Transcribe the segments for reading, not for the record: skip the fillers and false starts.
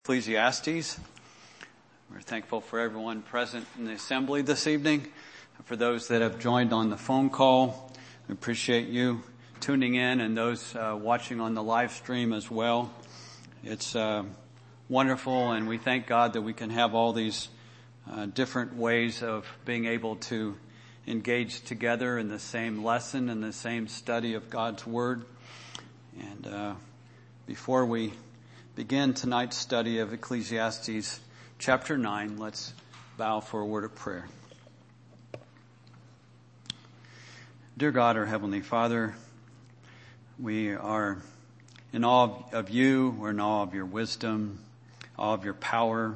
Ecclesiastes. We're thankful for everyone present in the assembly this evening. For those that have joined on the phone call, we appreciate you tuning in, and those watching on the live stream as well. It's wonderful, and we thank God that we can have all these different ways of being able to engage together in the same lesson and the same study of God's Word. And before we begin tonight's study of Ecclesiastes chapter 9, let's bow for a word of prayer. Dear God, our Heavenly Father, we are in awe of you. We're in awe of your wisdom, awe of your power.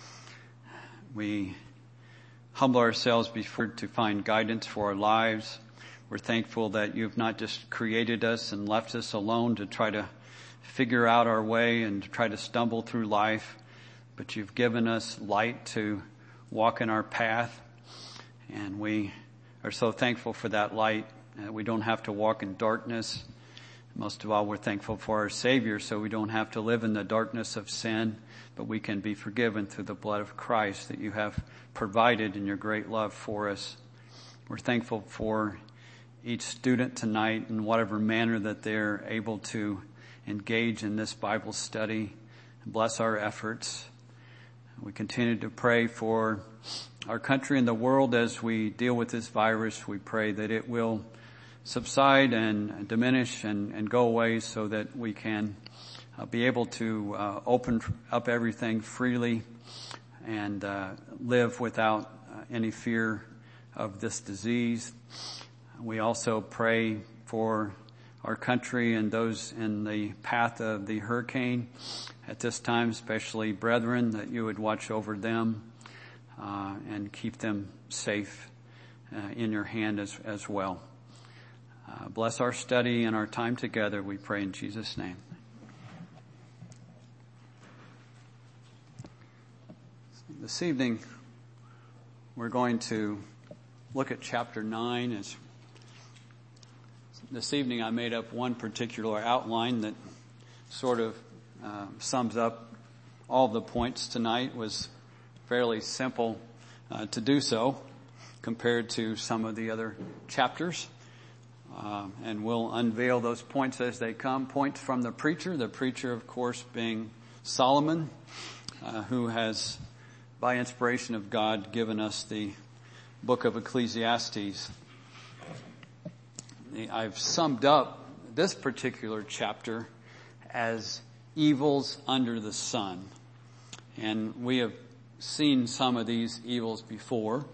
We humble ourselves before to find guidance for our lives. We're thankful that you've not just created us and left us alone to try to figure out our way and to try to stumble through life, but you've given us light to walk in our path, and we are so thankful for that light. We don't have to walk in darkness. Most of all, we're thankful for our Savior, so we don't have to live in the darkness of sin, but we can be forgiven through the blood of Christ that you have provided in your great love for us. We're thankful for each student tonight in whatever manner that they're able to engage in this Bible study. Bless our efforts. We continue to pray for our country and the world as we deal with this virus. We pray that it will subside and diminish and go away so that we can be able to open up everything freely and live without any fear of this disease. We also pray for our country and those in the path of the hurricane at this time, especially brethren, that you would watch over them and keep them safe in your hand as well. Bless our study and our time together, we pray in Jesus' name. This evening, we're going to look at chapter 9. This evening I made up one particular outline that sort of sums up all the points tonight. It was fairly simple to do so compared to some of the other chapters. And we'll unveil those points as they come. Points from the preacher of course being Solomon, who has, by inspiration of God, given us the book of Ecclesiastes. I've summed up this particular chapter as evils under the sun. And we have seen some of these evils before.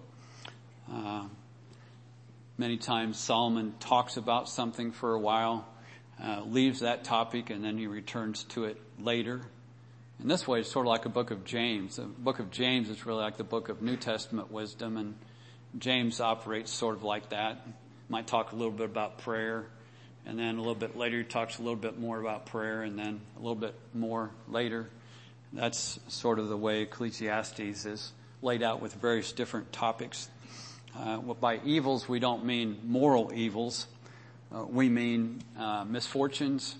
Many times Solomon talks about something for a while, leaves that topic, and then he returns to it later. In this way, it's sort of like a book of James. The book of James is really like the book of New Testament wisdom, and James operates sort of like that. Might talk a little bit about prayer, and then a little bit later he talks a little bit more about prayer, and then a little bit more later. That's sort of the way Ecclesiastes is laid out with various different topics. By evils, we don't mean moral evils. We mean misfortunes,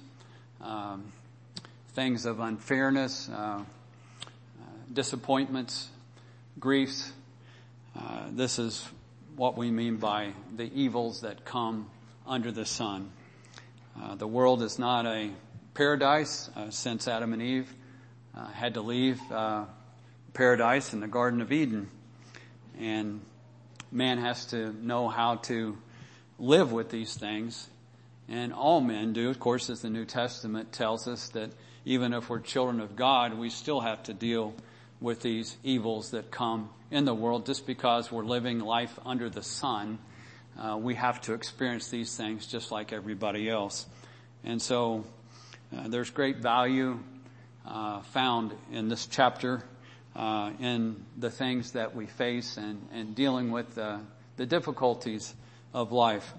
things of unfairness, disappointments, griefs. This is what we mean by the evils that come under the sun. The world is not a paradise since Adam and Eve had to leave paradise in the Garden of Eden. And man has to know how to live with these things. And all men do. Of course, as the New Testament tells us that even if we're children of God, we still have to deal with these evils that come in the world. Just because we're living life under the sun, we have to experience these things just like everybody else. And so there's great value found in this chapter in the things that we face and dealing with the difficulties of life.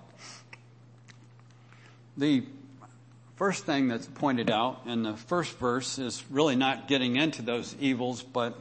The first thing that's pointed out in the first verse is really not getting into those evils, but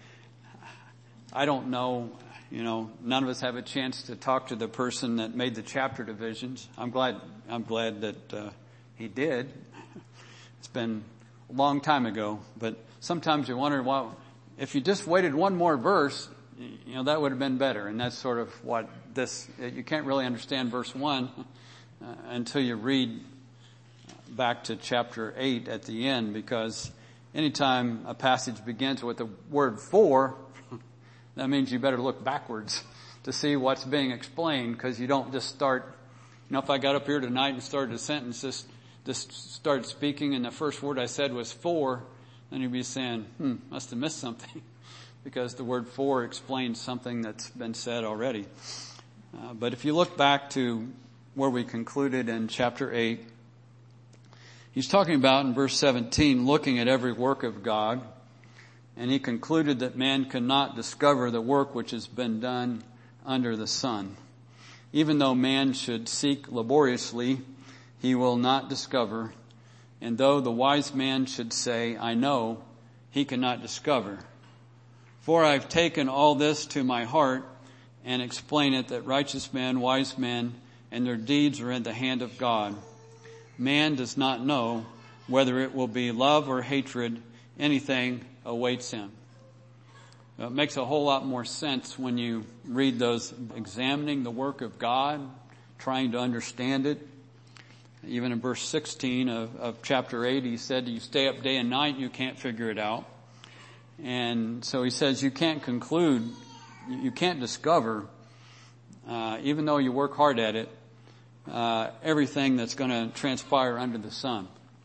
I don't know, none of us have a chance to talk to the person that made the chapter divisions. I'm glad that he did. It's been a long time ago, but sometimes you wonder, well, if you just waited one more verse, that would have been better. And that's sort of what you can't really understand verse 1 until you read back to chapter 8 at the end, because anytime a passage begins with the word for, that means you better look backwards to see what's being explained, because you don't just start, if I got up here tonight and started a sentence, just started speaking and the first word I said was for, then you'd be saying, must have missed something, because the word for explains something that's been said already. But if you look back to where we concluded in chapter 8, he's talking about in verse 17, looking at every work of God, and he concluded that man cannot discover the work which has been done under the sun. Even though man should seek laboriously, he will not discover. And though the wise man should say, I know, he cannot discover. For I've taken all this to my heart and explain it, that righteous men, wise men, and their deeds are in the hand of God. Man does not know whether it will be love or hatred. Anything awaits him. It makes a whole lot more sense when you read those, examining the work of God, trying to understand it. Even in verse 16 of chapter 8, he said, you stay up day and night, you can't figure it out. And so he says you can't conclude, you can't discover, even though you work hard at it, everything that's going to transpire under the sun.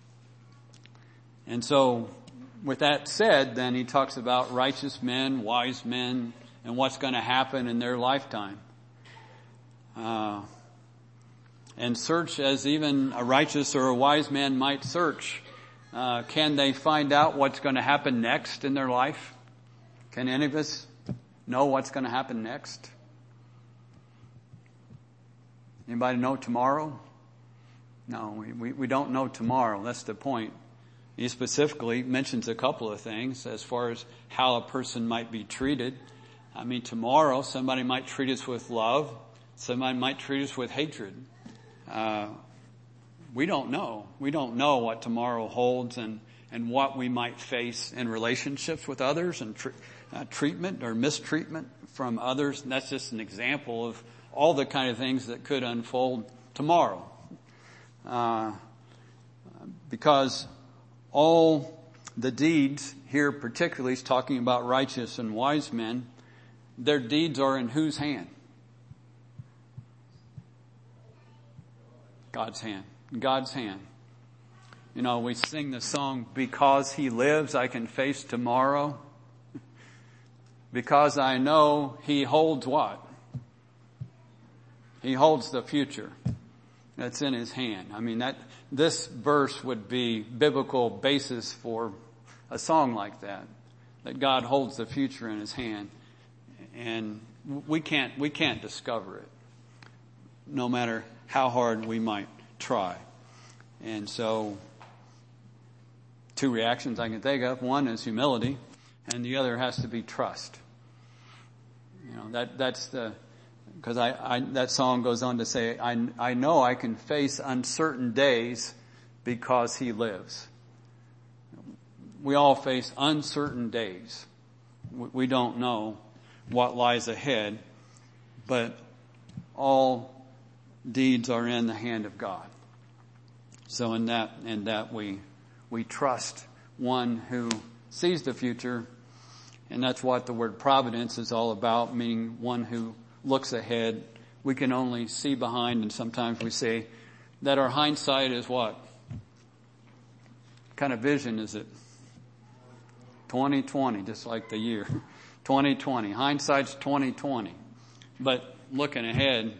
And so with that said, then he talks about righteous men, wise men, and what's going to happen in their lifetime. And search as even a righteous or a wise man might search. Can they find out what's going to happen next in their life? Can any of us know what's going to happen next? Anybody know tomorrow? No, we don't know tomorrow. That's the point. He specifically mentions a couple of things as far as how a person might be treated. I mean, tomorrow somebody might treat us with love. Somebody might treat us with hatred. We don't know. We don't know what tomorrow holds and what we might face in relationships with others and treatment or mistreatment from others. And that's just an example of all the kind of things that could unfold tomorrow. Because all the deeds here, particularly, he's talking about righteous and wise men, their deeds are in whose hand? God's hand. God's hand. We sing the song, because he lives, I can face tomorrow. Because I know he holds what? He holds the future. That's in his hand. I mean, this verse would be biblical basis for a song like that God holds the future in his hand. And we can't discover it, no matter how hard we might try. And so, two reactions I can think of. One is humility, and the other has to be trust. That's because that song goes on to say, I know I can face uncertain days because he lives. We all face uncertain days. We don't know what lies ahead, but all deeds are in the hand of God. So in that we trust one who sees the future, and that's what the word providence is all about, meaning one who looks ahead. We can only see behind, and sometimes we say that our hindsight is what? What kind of vision is it? 2020, just like the year. 2020. Hindsight's 2020. But looking ahead,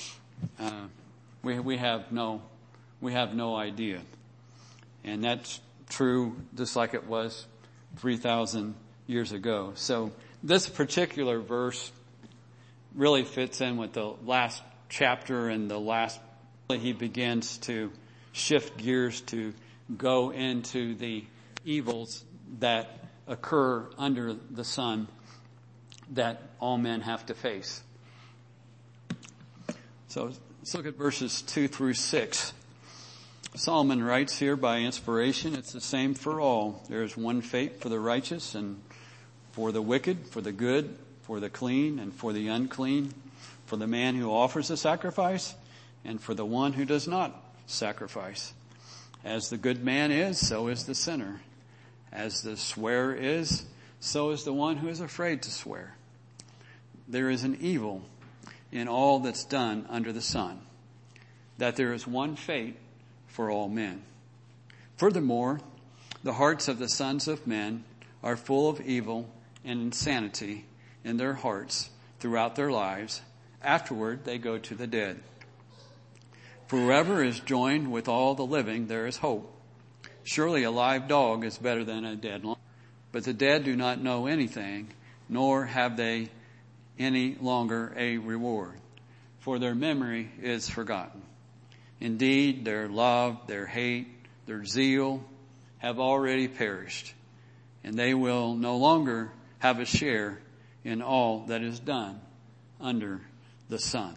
we have no idea. And that's true just like it was 3,000 years ago. So this particular verse really fits in with the last chapter and the last. He begins to shift gears to go into the evils that occur under the sun that all men have to face. So let's look at verses 2 through 6. Solomon writes here by inspiration, it's the same for all. There is one fate for the righteous and for the wicked, for the good, for the clean and for the unclean, for the man who offers a sacrifice and for the one who does not sacrifice. As the good man is, so is the sinner. As the swearer is, so is the one who is afraid to swear. There is an evil in all that's done under the sun, that there is one fate for all men. Furthermore, the hearts of the sons of men are full of evil and insanity in their hearts throughout their lives. Afterward, they go to the dead. For whoever is joined with all the living, there is hope. Surely a live dog is better than a dead lion. But the dead do not know anything, nor have they any longer a reward, for their memory is forgotten. Indeed, their love, their hate, their zeal have already perished, and they will no longer have a share in all that is done under the sun.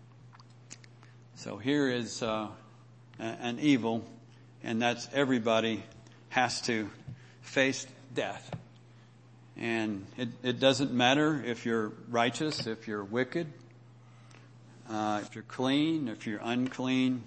So here is an evil, and that's everybody has to face death. And it doesn't matter if you're righteous, if you're wicked, if you're clean, if you're unclean,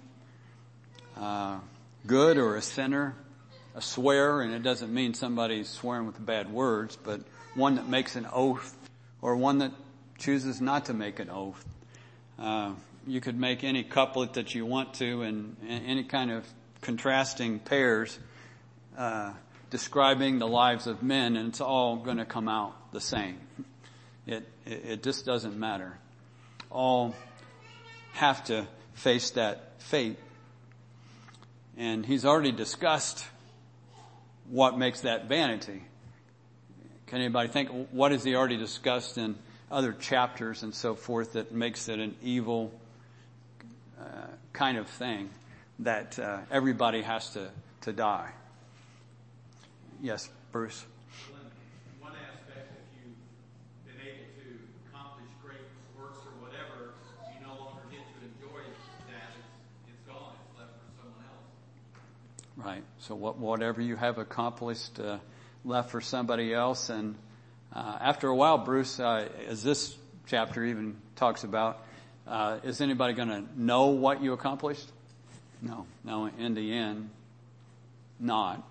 good or a sinner, a swearer, and it doesn't mean somebody's swearing with bad words, but one that makes an oath or one that chooses not to make an oath. You could make any couplet that you want to and any kind of contrasting pairs describing the lives of men, and it's all going to come out the same. It just doesn't matter. All have to face that fate. And he's already discussed what makes that vanity. Can anybody think, what has he already discussed in other chapters and so forth that makes it an evil kind of thing that everybody has to die? Yes, Bruce. One aspect, if you've been able to accomplish great works or whatever, you no longer get to enjoy that. It's gone. It's left for someone else. Right. So whatever you have accomplished left for somebody else. And after a while, Bruce, as this chapter even talks about, is anybody going to know what you accomplished? No. No, in the end, not.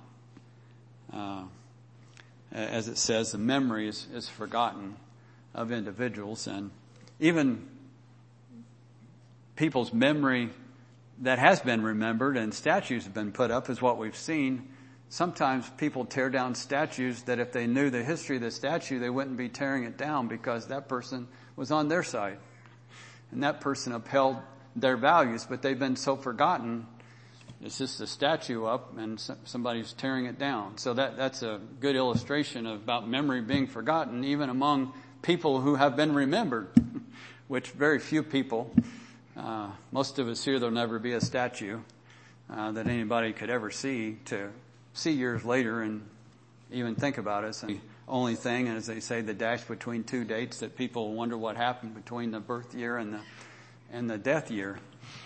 As it says, the memory is forgotten of individuals, and even people's memory that has been remembered and statues have been put up is what we've seen. Sometimes people tear down statues that if they knew the history of the statue, they wouldn't be tearing it down because that person was on their side. And that person upheld their values, but they've been so forgotten. It's just a statue up and somebody's tearing it down. So that's a good illustration about memory being forgotten, even among people who have been remembered, which very few people, most of us here, there'll never be a statue that anybody could ever see to see years later and even think about us. And the only thing, as they say, the dash between two dates that people wonder what happened between the birth year and the death year.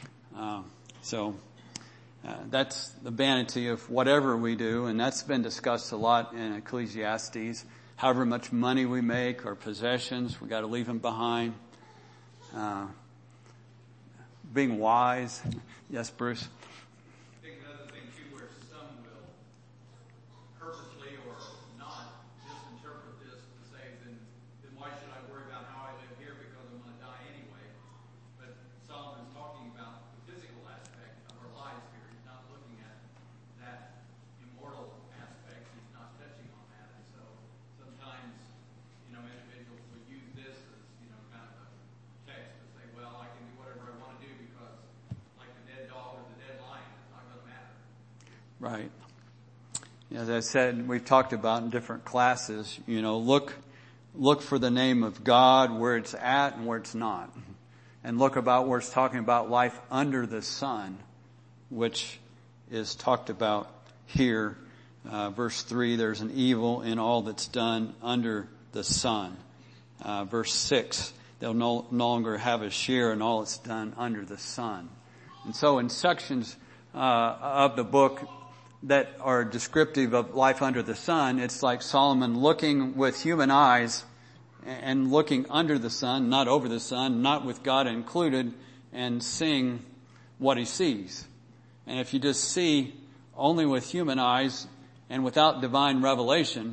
That's the vanity of whatever we do, and that's been discussed a lot in Ecclesiastes. However much money we make or possessions, we got to leave them behind. Being wise. Yes, Bruce? I think another thing too, where some will purposely or not misinterpret this to say, then why should I worry about how I live here because I'm going to die anyway? But Solomon's talking about the physical aspect of our lives here. He's not looking at that immortal aspect. He's not touching on that. And so sometimes, individuals will use this as, kind of a text to say, well, I can do whatever I want to do because like the dead dog or the dead lion, it's not going to matter. Right. As I said, we've talked about in different classes, look for the name of God where it's at and where it's not. And look about where it's talking about life under the sun, which is talked about here. Verse 3, there's an evil in all that's done under the sun. Verse 6, they'll no longer have a share in all that's done under the sun. And so in sections of the book that are descriptive of life under the sun. It's like Solomon looking with human eyes and looking under the sun, not over the sun, not with God included, and seeing what he sees. And if you just see only with human eyes and without divine revelation,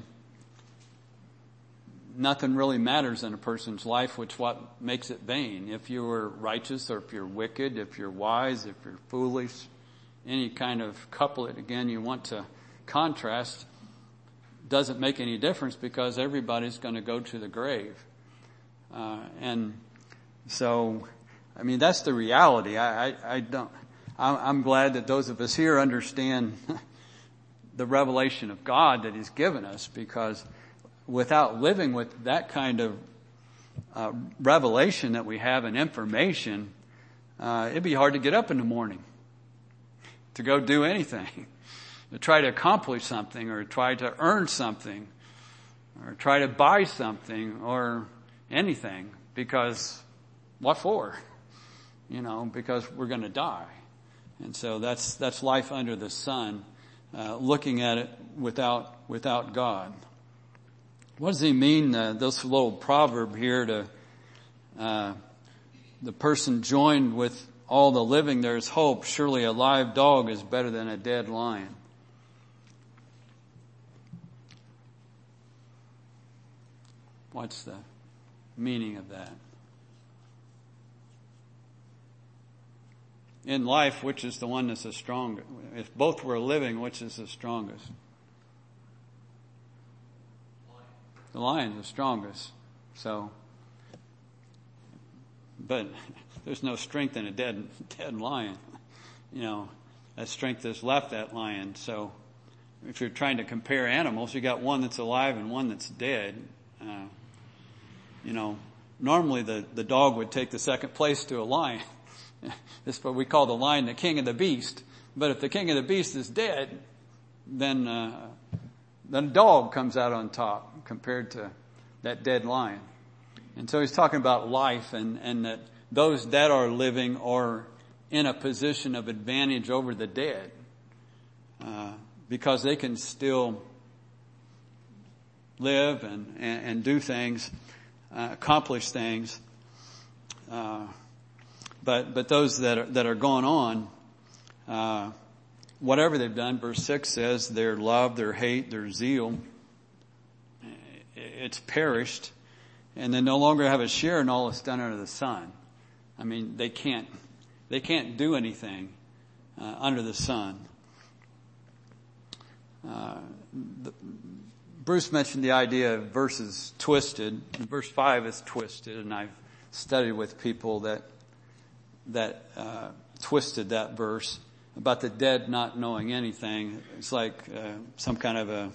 nothing really matters in a person's life, which what makes it vain. If you are righteous or if you're wicked, if you're wise, if you're foolish, any kind of couplet, again, you want to contrast, doesn't make any difference because everybody's going to go to the grave. And so, I mean, that's the reality. I'm glad that those of us here understand the revelation of God that he's given us, because without living with that kind of revelation that we have and information, it'd be hard to get up in the morning to go do anything, to try to accomplish something or try to earn something or try to buy something or anything, because what for? Because we're going to die. And so that's life under the sun, looking at it without God. What does he mean, this little proverb here to, the person joined with all the living, there's hope. Surely a live dog is better than a dead lion. What's the meaning of that? In life, which is the one that's the strongest? If both were living, which is the strongest? The lion is the strongest. So, but there's no strength in a dead lion. That strength has left that lion. So if you're trying to compare animals, you got one that's alive and one that's dead. Normally the dog would take the second place to a lion. This is what we call the lion, the king of the beast. But if the king of the beast is dead, then the dog comes out on top compared to that dead lion. And so he's talking about life and that those that are living are in a position of advantage over the dead, because they can still live and do things, accomplish things. But those that are going on, whatever they've done, verse 6 says, their love, their hate, their zeal, it's perished, and they no longer have a share in all that's done under the sun. I mean, they can't do anything under the sun. Bruce mentioned the idea of verses twisted. Verse 5 is twisted, and I've studied with people that twisted that verse about the dead not knowing anything. It's like some kind of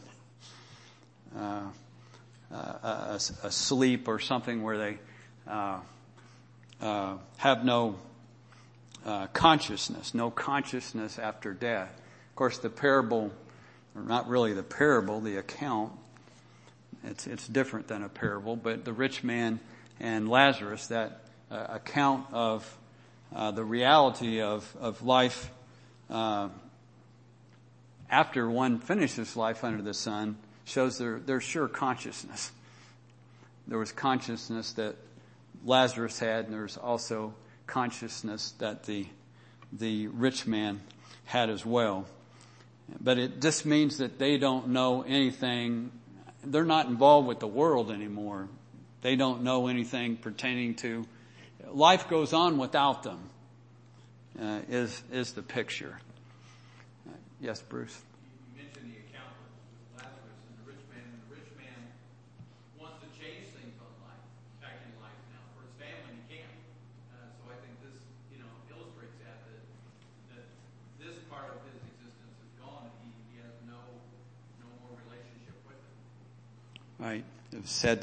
a sleep or something where they have no consciousness after death. Of course, the parable, or not really the parable, the account, it's different than a parable, but the rich man and Lazarus, that account of the reality of life after one finishes life under the sun, shows there's sure consciousness. There was consciousness that Lazarus had, and there's also consciousness that the rich man had as well. But it just means that they don't know anything. They're not involved with the world anymore. They don't know anything pertaining to life goes on without them. Is the picture. Yes, Bruce. You mentioned the account with Lazarus and the rich man. And the rich man wants to change things on life, back in life now. For his family, he can't. So I think this, illustrates that this part of his existence is gone, and he has no more relationship with it. Right. It was said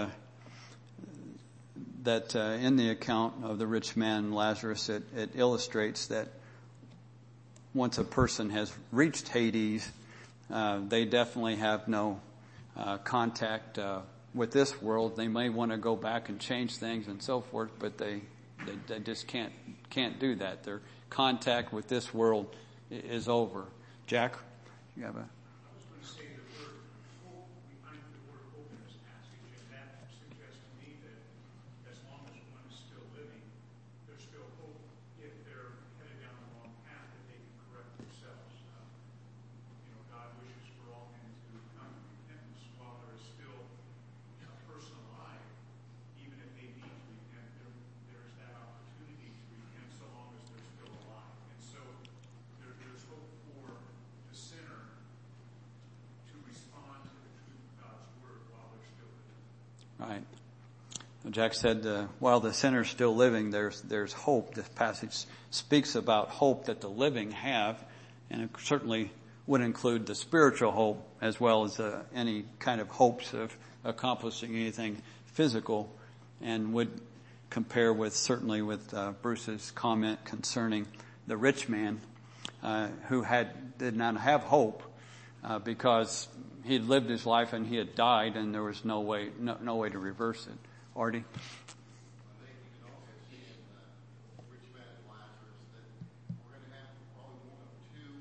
that in the account of the rich man Lazarus, it illustrates that once a person has reached Hades, they definitely have no contact with this world. They may want to go back and change things and so forth, but they just can't do that. Their contact with this world is over. Jack, you have a... I was going to say the word hope, we find the word hope in this passage, and that suggests to me that as long as one is still living, there's still hope if they're headed down the wrong path, that they can correct themselves. God wishes for all men to come to repentance while there is still a person alive. Even if they need to repent, there's that opportunity to repent so long as they're still alive. And so there's hope for the sinner to respond to the truth of God's word while they're still living. Right. Jack said, while the sinner's still living, there's hope. This passage speaks about hope that the living have, and it certainly would include the spiritual hope as well as any kind of hopes of accomplishing anything physical, and would compare with certainly with Bruce's comment concerning the rich man who did not have hope because he had lived his life and he had died, and there was no way to reverse it. Artie? I think you can also see in the rich man and Lazarus that we're going to have probably one of two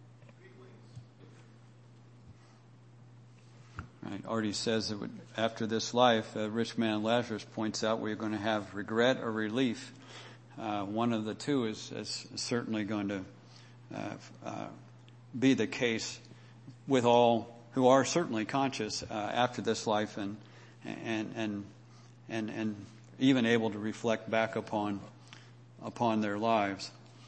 feelings. Right. Artie says that after this life, rich man and Lazarus points out we're going to have regret or relief. One of the two is certainly going to be the case with all who are certainly conscious after this life and even able to reflect back upon their lives.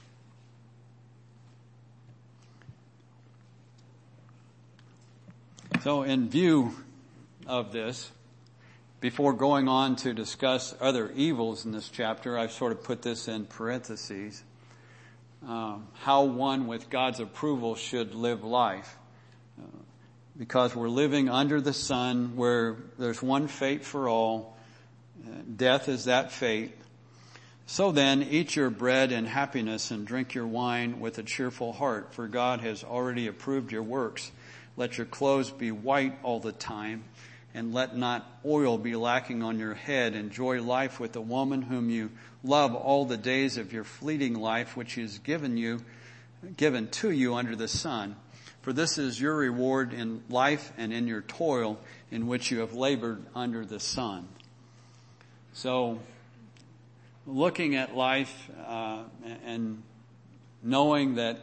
So in view of this, before going on to discuss other evils in this chapter, I've sort of put this in parentheses, how one with God's approval should live life. Because we're living under the sun where there's one fate for all. Death is that fate. So then, eat your bread in happiness and drink your wine with a cheerful heart, for God has already approved your works. Let your clothes be white all the time, and let not oil be lacking on your head. Enjoy life with the woman whom you love all the days of your fleeting life, which is given to you under the sun. For this is your reward in life and in your toil in which you have labored under the sun. So, looking at life and knowing that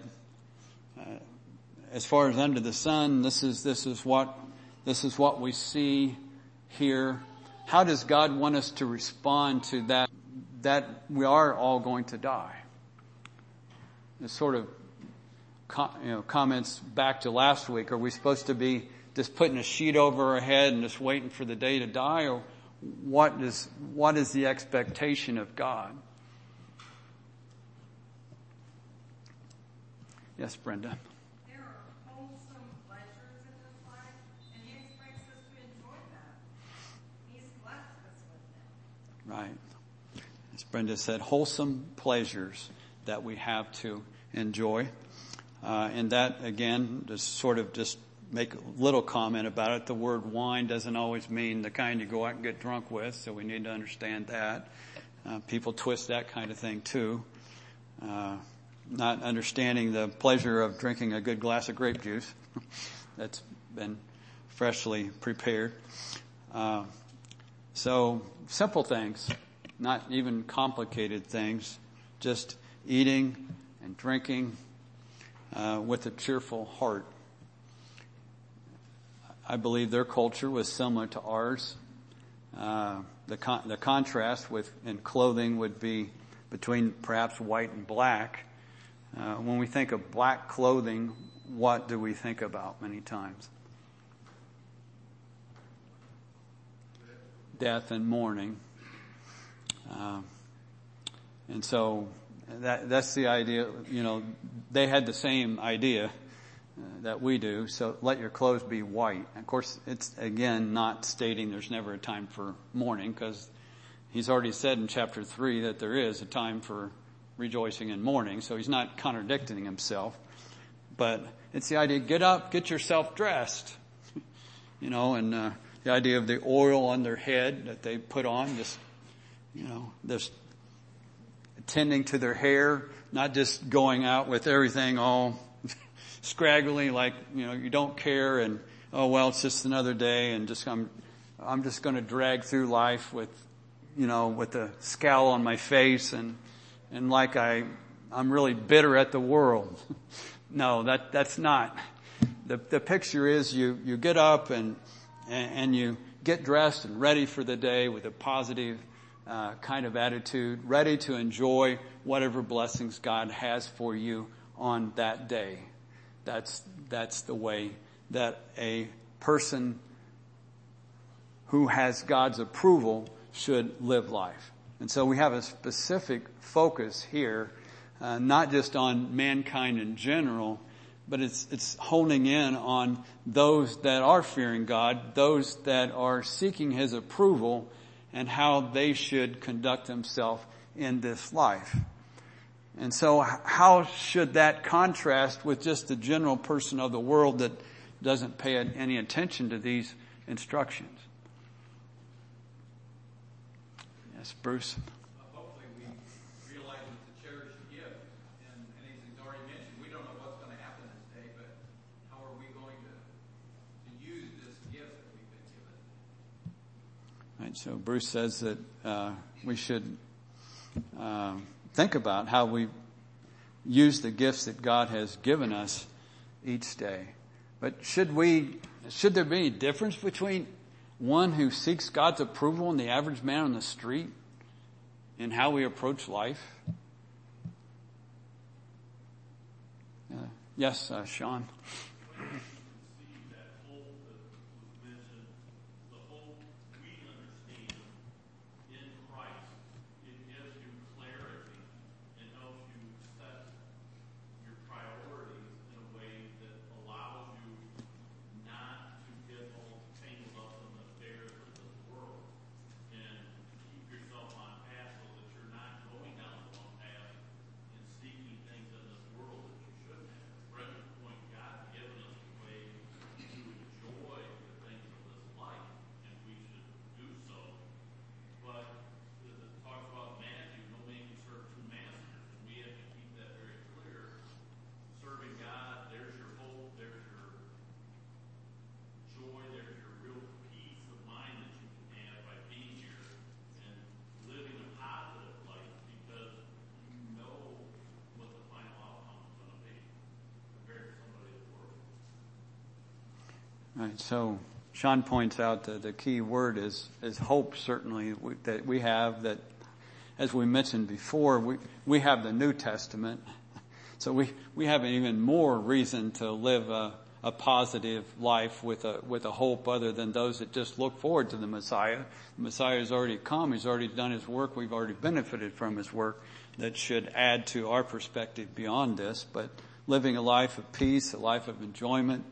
as far as under the sun, this is what we see here. How does God want us to respond to that we are all going to die? It's sort of comments back to last week. Are we supposed to be just putting a sheet over our head and just waiting for the day to die, or what is the expectation of God? Yes, Brenda. There are wholesome pleasures in this life, and He expects us to enjoy them. He's blessed us with them. Right. As Brenda said, wholesome pleasures that we have to enjoy. And that, again, just make a little comment about it. The word wine doesn't always mean the kind you go out and get drunk with, so we need to understand that. People twist that kind of thing too. Not understanding the pleasure of drinking a good glass of grape juice that's been freshly prepared. So simple things, not even complicated things, just eating and drinking with a cheerful heart. I believe their culture was similar to ours. The contrast in clothing would be between perhaps white and black. When we think of black clothing, what do we think about many times? Death and mourning. And so that's the idea. They had the same idea that we do. So let your clothes be white. Of course, it's again not stating there's never a time for mourning, because He's already said in chapter 3 that there is a time for rejoicing and mourning. So He's not contradicting Himself. But it's the idea, get up, get yourself dressed. And the idea of the oil on their head that they put on, just tending to their hair, not just going out with everything all scraggly, like, you don't care, and, oh, well, it's just another day, and I'm just going to drag through life with a scowl on my face and like I'm really bitter at the world. No, that's not. The picture is you get up and you get dressed and ready for the day with a positive kind of attitude, ready to enjoy whatever blessings God has for you on that day. That's the way that a person who has God's approval should live life. And so we have a specific focus here, not just on mankind in general, but it's honing in on those that are fearing God, those that are seeking His approval, and how they should conduct themselves in this life. And so how should that contrast with just the general person of the world that doesn't pay any attention to these instructions? Yes, Bruce. Hopefully we realize it's a cherished gift, and as he's already mentioned, we don't know what's going to happen this day, but how are we going to use this gift that we've been given? Right, so Bruce says that we should think about how we use the gifts that God has given us each day. But should there be a difference between one who seeks God's approval and the average man on the street in how we approach life? Yes, Sean. Right, so Sean points out that the key word is hope, certainly, that we have, that, as we mentioned before, we have the New Testament. So we have an even more reason to live a positive life with a hope other than those that just look forward to the Messiah. The Messiah has already come. He's already done His work. We've already benefited from His work. That should add to our perspective beyond this. But living a life of peace, a life of enjoyment,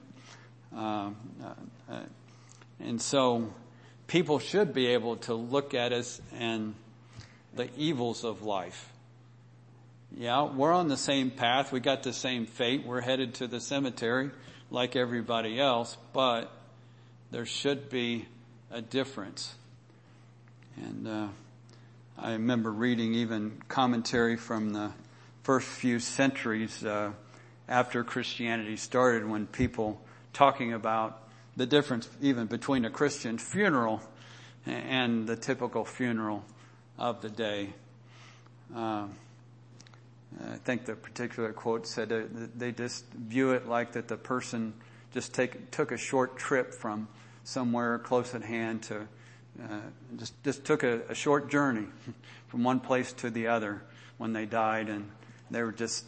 and so people should be able to look at us and the evils of life. Yeah, we're on the same path. We got the same fate. We're headed to the cemetery like everybody else, but there should be a difference. And I remember reading even commentary from the first few centuries after Christianity started, when people talking about the difference even between a Christian funeral and the typical funeral of the day. I think the particular quote said they just view it like that the person just took a short trip from somewhere close at hand to just took a short journey from one place to the other when they died, and they were just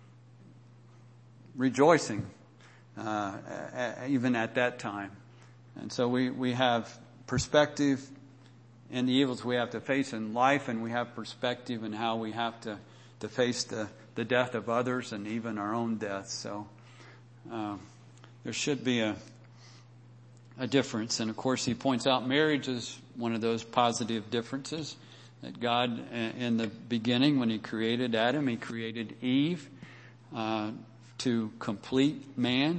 rejoicing even at that time. And so we have perspective in the evils we have to face in life, and we have perspective in how we have to face the death of others and even our own death. So there should be a difference. And of course, he points out marriage is one of those positive differences. That God, in the beginning, when He created Adam, He created Eve to complete man,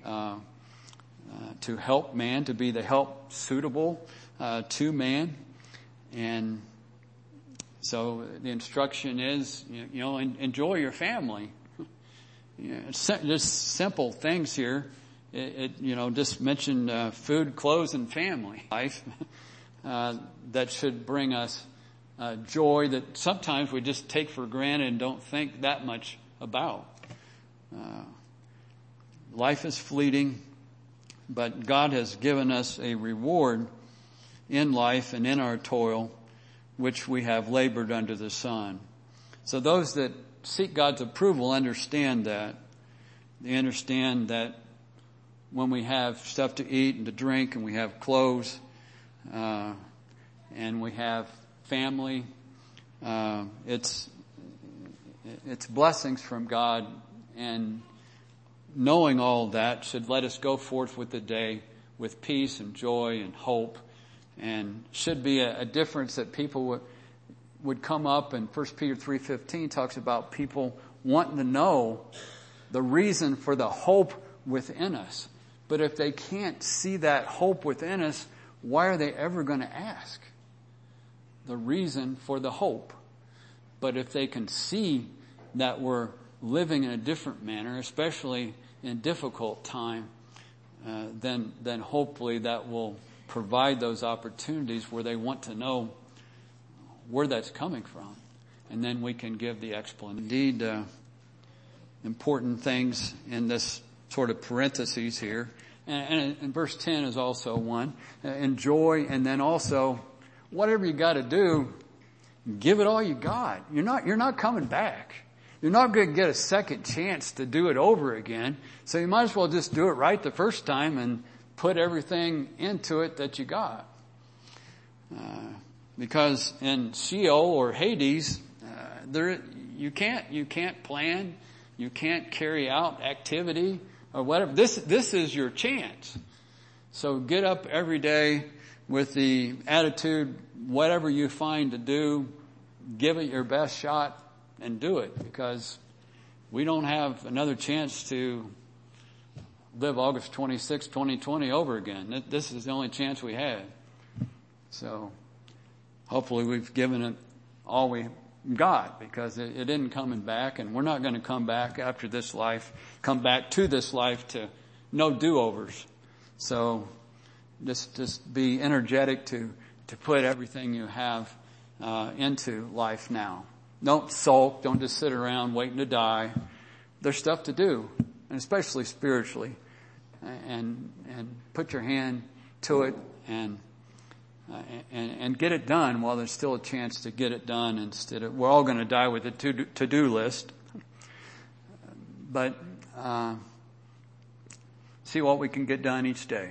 to help man, to be the help suitable to man. And so the instruction is, enjoy your family. just simple things here. Just mention food, clothes, and family life that should bring us joy that sometimes we just take for granted and don't think that much about. Life is fleeting, but God has given us a reward in life and in our toil, which we have labored under the sun. So those that seek God's approval understand that. They understand that when we have stuff to eat and to drink and we have clothes, and we have family, it's blessings from God, and knowing all that should let us go forth with the day with peace and joy and hope, and should be a difference that people would come up. And 1 Peter 3:15 talks about people wanting to know the reason for the hope within us. But if they can't see that hope within us, why are they ever going to ask the reason for the hope? But if they can see that we're living in a different manner, especially in a difficult time, then hopefully that will provide those opportunities where they want to know where that's coming from. And then we can give the explanation. Indeed, important things in this sort of parentheses here. And verse 10 is also one. Enjoy, and then also, whatever you got to do, give it all you got. You're not coming back. You're not going to get a second chance to do it over again. So you might as well just do it right the first time and put everything into it that you got. Because in Sheol or Hades, you can't plan, you can't carry out activity or whatever. This is your chance. So get up every day with the attitude, whatever you find to do, give it your best shot and do it, because we don't have another chance to live August 26, 2020 over again. This is the only chance we had. So hopefully we've given it all we got, because it isn't coming back, and we're not going to come back after this life, come back to this life to no do-overs. So just be energetic to put everything you have into life now. Don't sulk. Don't just sit around waiting to die. There's stuff to do, and especially spiritually. And put your hand to it and get it done while there's still a chance to get it done, instead of, we're all going to die with a to-do list. But see what we can get done each day.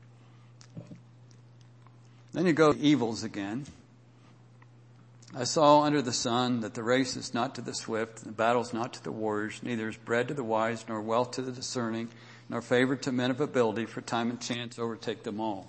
Then you go to evils again. I saw under the sun that the race is not to the swift, and the battle's not to the warriors, neither is bread to the wise, nor wealth to the discerning, nor favor to men of ability, for time and chance overtake them all.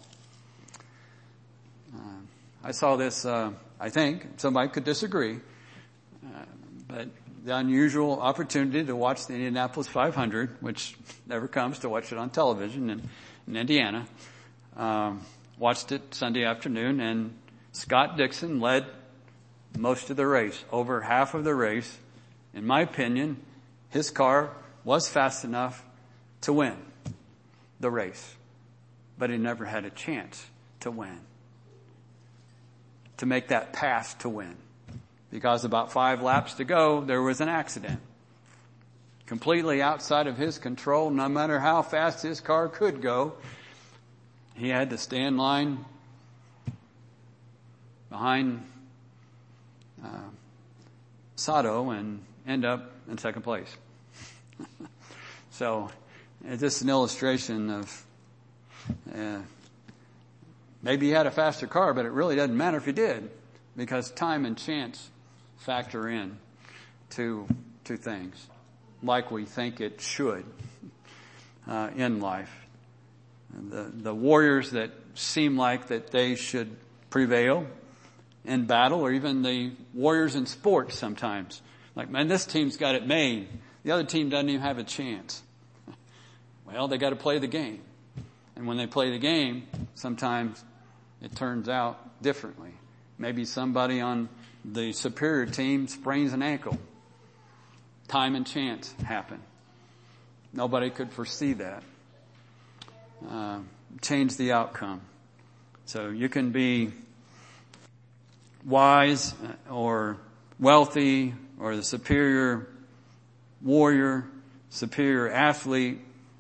I saw this, I think, somebody could disagree, but the unusual opportunity to watch the Indianapolis 500, which never comes to watch it on television in Indiana, watched it Sunday afternoon, and Scott Dixon led most of the race, over half of the race. In my opinion, his car was fast enough to win the race, but he never had a chance to win, to make that pass to win, because about 5 laps to go, there was an accident. Completely outside of his control, no matter how fast his car could go. He had to stay in line behind Sato and end up in second place. So it's just an illustration of maybe you had a faster car, but it really doesn't matter if you did, because time and chance factor in to things like we think it should in life. The warriors that seem like that they should prevail in battle, or even the warriors in sports sometimes. Like, man, this team's got it made. The other team doesn't even have a chance. Well, they got to play the game. And when they play the game, sometimes it turns out differently. Maybe somebody on the superior team sprains an ankle. Time and chance happen. Nobody could foresee that. Change the outcome. So you can be wise or wealthy or the superior warrior, superior athlete.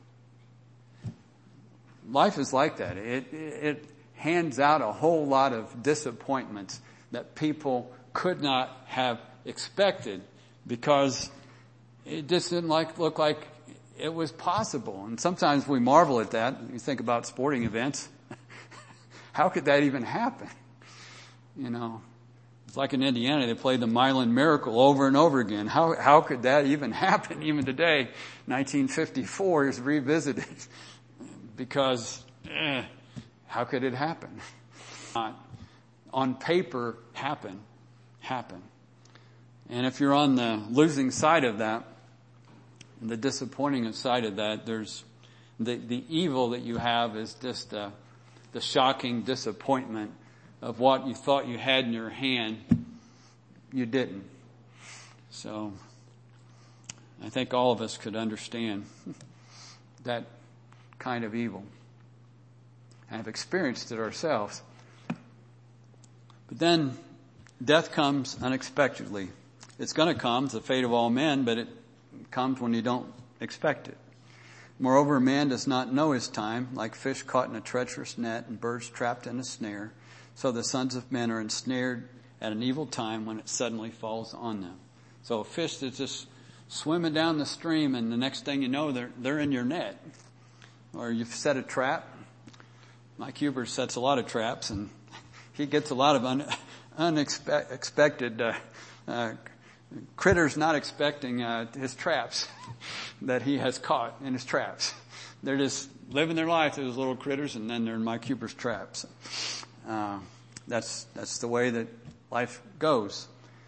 Life is like that. It hands out a whole lot of disappointments that people could not have expected because it just didn't look like it was possible. And sometimes we marvel at that. You think about sporting events. How could that even happen? You know, it's like in Indiana, they played the Milan Miracle over and over again. How could that even happen? Even today, 1954 is revisited because how could it happen? On paper, happen. And if you're on the losing side of that, the disappointing side of that, there's the evil that you have is just the shocking disappointment of what you thought you had in your hand, you didn't. So I think all of us could understand that kind of evil and have experienced it ourselves. But then death comes unexpectedly. It's going to come. It's the fate of all men, but it comes when you don't expect it. Moreover, man does not know his time, like fish caught in a treacherous net and birds trapped in a snare. So the sons of men are ensnared at an evil time when it suddenly falls on them. So a fish that's just swimming down the stream, and the next thing you know, they're in your net. Or you've set a trap. Mike Huber sets a lot of traps, and he gets a lot of unexpected critters not expecting his traps that he has caught in his traps. They're just living their life, those little critters, and then they're in Mike Huber's traps. That's the way that life goes.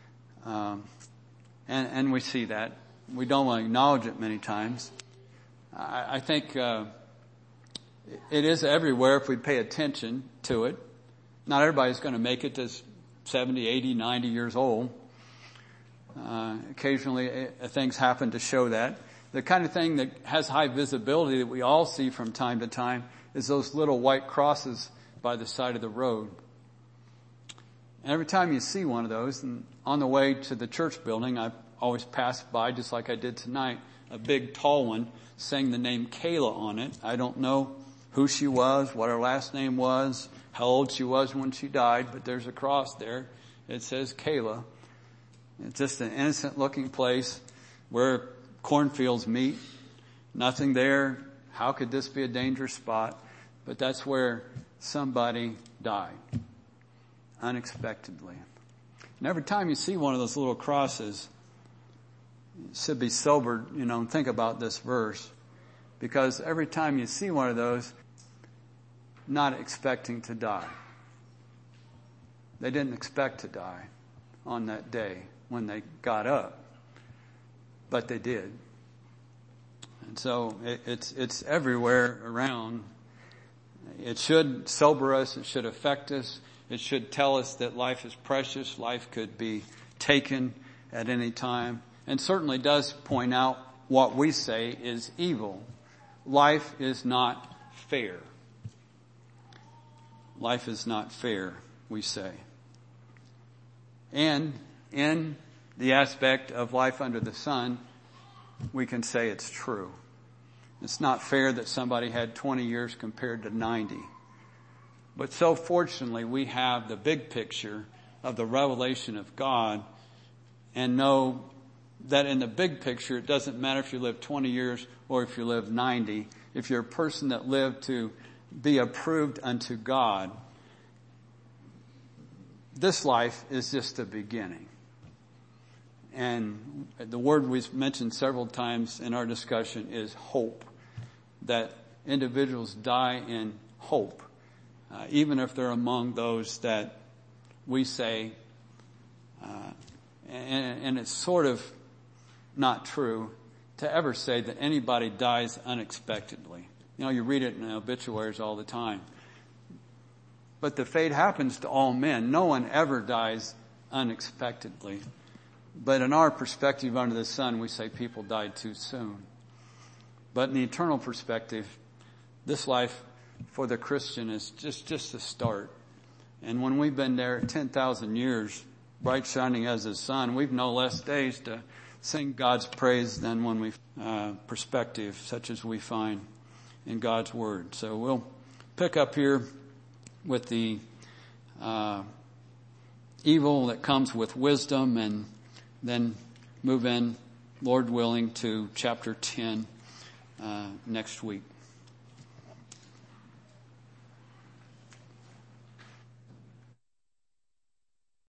And we see that. We don't want to acknowledge it many times. I think it is everywhere if we pay attention to it. Not everybody's going to make it to 70, 80, 90 years old. Occasionally things happen to show that. The kind of thing that has high visibility that we all see from time to time is those little white crosses by the side of the road. And every time you see one of those, and on the way to the church building, I always pass by, just like I did tonight, a big tall one saying the name Kayla on it. I don't know who she was, what her last name was, how old she was when she died, but there's a cross there. It says Kayla. It's just an innocent looking place where cornfields meet. Nothing there. How could this be a dangerous spot? But that's where somebody died unexpectedly. And every time you see one of those little crosses, you should be sobered, and think about this verse. Because every time you see one of those, not expecting to die. They didn't expect to die on that day when they got up, but they did. And so it's everywhere around. It should sober us. It should affect us. It should tell us that life is precious. Life could be taken at any time, and certainly does point out what we say is evil. Life is not fair. Life is not fair, we say. And in the aspect of life under the sun, we can say it's true. It's not fair that somebody had 20 years compared to 90. But so fortunately, we have the big picture of the revelation of God and know that in the big picture, it doesn't matter if you live 20 years or if you live 90. If you're a person that lived to be approved unto God, this life is just the beginning. And the word we've mentioned several times in our discussion is hope. That individuals die in hope, even if they're among those that we say, and it's sort of not true to ever say that anybody dies unexpectedly. You read it in obituaries all the time. But the fate happens to all men. No one ever dies unexpectedly. But in our perspective under the sun, we say people died too soon. But in the eternal perspective, this life for the Christian is just the start. And when we've been there 10,000 years, bright shining as the sun, we've no less days to sing God's praise than when we perspective such as we find in God's Word. So we'll pick up here with the evil that comes with wisdom, and then move in, Lord willing, to chapter 10 next week.